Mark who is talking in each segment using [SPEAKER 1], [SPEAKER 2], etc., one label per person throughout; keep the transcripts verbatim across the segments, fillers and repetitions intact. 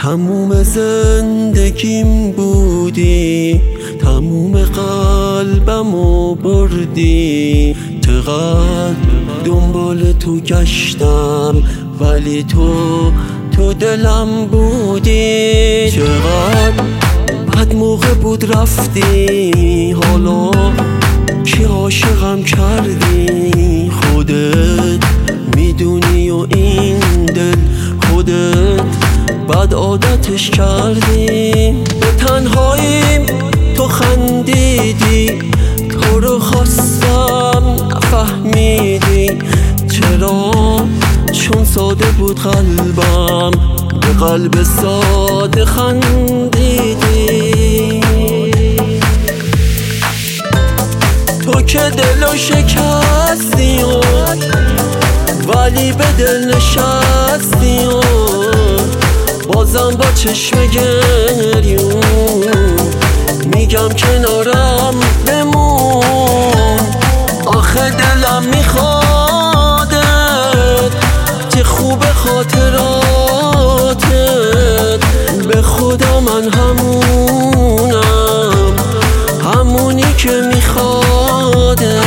[SPEAKER 1] تموم زندگیم بودی، تموم قلبمو بردی. چقدر دنبال تو گشتم ولی تو تو دلم بودی. چقدر بد موقع بود رفتی، حالا که عاشقم کردی. خودت میدونی و این دل خودت بد عادتش کردی. به تنهاییم تو خندیدی، تو رو خواستم نفهمیدی. چرا؟ چون ساده بود قلبم، به قلب ساده خندیدی. تو که دلو شکستی و ولی به دل نشستی و بازم با چشم گریون میگم کنارم بمون. آخه دلم میخوادت، چه خوب خاطراتت. به خدا من همونم، همونی که میخوادت.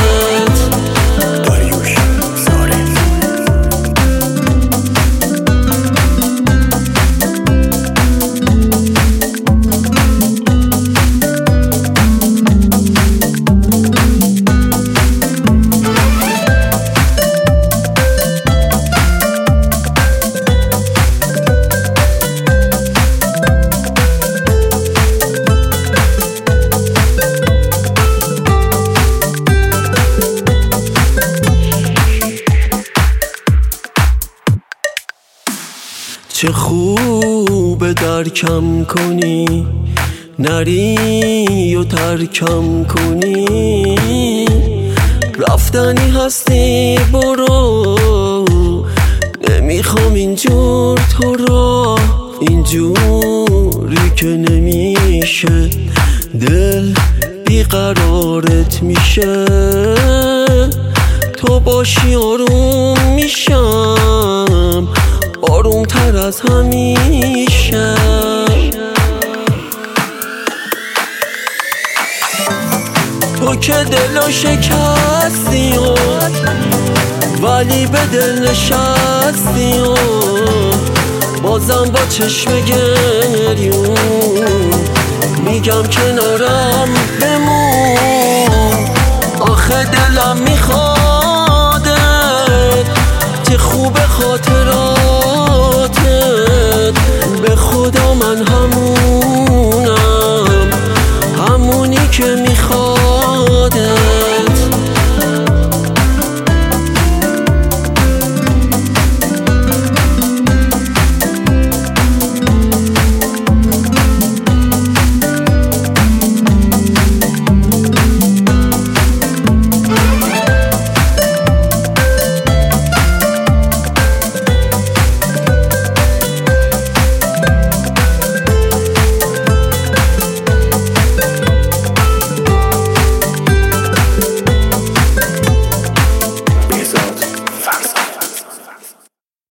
[SPEAKER 1] چه خوب درکم کنی، نری و ترکم کنی. رفتنی هستی برو، نمیخوام اینجور تو را. اینجوری که نمیشه، دل بیقرارت میشه. تو باشی آروم میشم، آروم تر از همیشه. تو که دلو شکستی و ولی به دل نشستی و بازم با چشم گریون میگم کنارم بمون. آخه دلم میخوادت، چه خوب خاطراتت. به خدا من همونم، همونی که میخوادت.